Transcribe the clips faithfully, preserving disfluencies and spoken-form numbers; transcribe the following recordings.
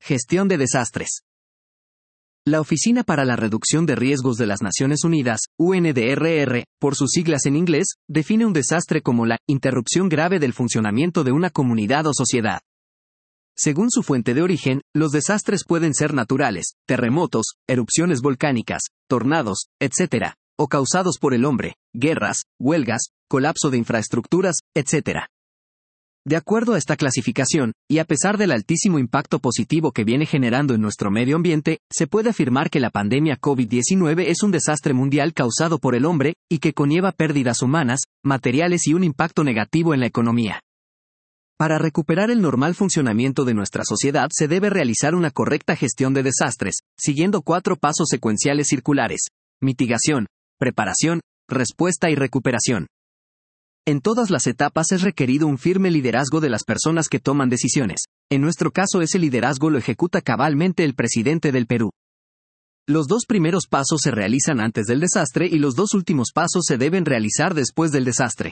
Gestión de desastres. La Oficina para la Reducción de Riesgos de las Naciones Unidas, U N D R R, por sus siglas en inglés, define un desastre como la interrupción grave del funcionamiento de una comunidad o sociedad. Según su fuente de origen, los desastres pueden ser naturales, terremotos, erupciones volcánicas, tornados, etcétera, o causados por el hombre, guerras, huelgas, colapso de infraestructuras, etcétera. De acuerdo a esta clasificación, y a pesar del altísimo impacto positivo que viene generando en nuestro medio ambiente, se puede afirmar que la pandemia COVID diecinueve es un desastre mundial causado por el hombre, y que conlleva pérdidas humanas, materiales y un impacto negativo en la economía. Para recuperar el normal funcionamiento de nuestra sociedad se debe realizar una correcta gestión de desastres, siguiendo cuatro pasos secuenciales circulares: mitigación, preparación, respuesta y recuperación. En todas las etapas es requerido un firme liderazgo de las personas que toman decisiones. En nuestro caso ese liderazgo lo ejecuta cabalmente el presidente del Perú. Los dos primeros pasos se realizan antes del desastre y los dos últimos pasos se deben realizar después del desastre.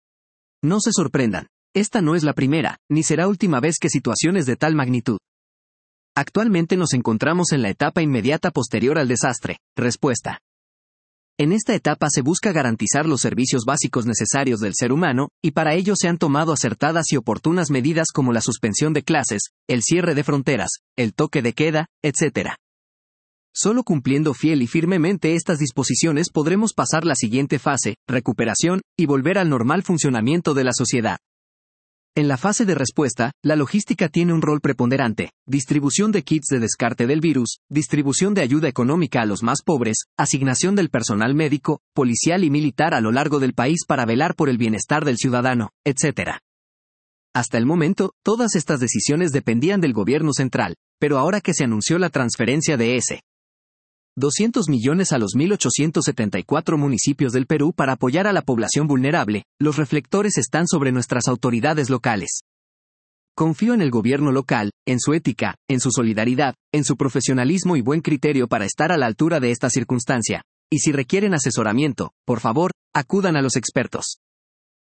No se sorprendan, esta no es la primera, ni será última vez que situaciones de tal magnitud. Actualmente nos encontramos en la etapa inmediata posterior al desastre, respuesta. En esta etapa se busca garantizar los servicios básicos necesarios del ser humano, y para ello se han tomado acertadas y oportunas medidas como la suspensión de clases, el cierre de fronteras, el toque de queda, etcétera. Solo cumpliendo fiel y firmemente estas disposiciones podremos pasar la siguiente fase, recuperación, y volver al normal funcionamiento de la sociedad. En la fase de respuesta, la logística tiene un rol preponderante: distribución de kits de descarte del virus, distribución de ayuda económica a los más pobres, asignación del personal médico, policial y militar a lo largo del país para velar por el bienestar del ciudadano, etcétera. Hasta el momento, todas estas decisiones dependían del gobierno central, pero ahora que se anunció la transferencia de ese doscientos millones a los mil ochocientos setenta y cuatro municipios del Perú para apoyar a la población vulnerable, los reflectores están sobre nuestras autoridades locales. Confío en el gobierno local, en su ética, en su solidaridad, en su profesionalismo y buen criterio para estar a la altura de esta circunstancia. Y si requieren asesoramiento, por favor, acudan a los expertos.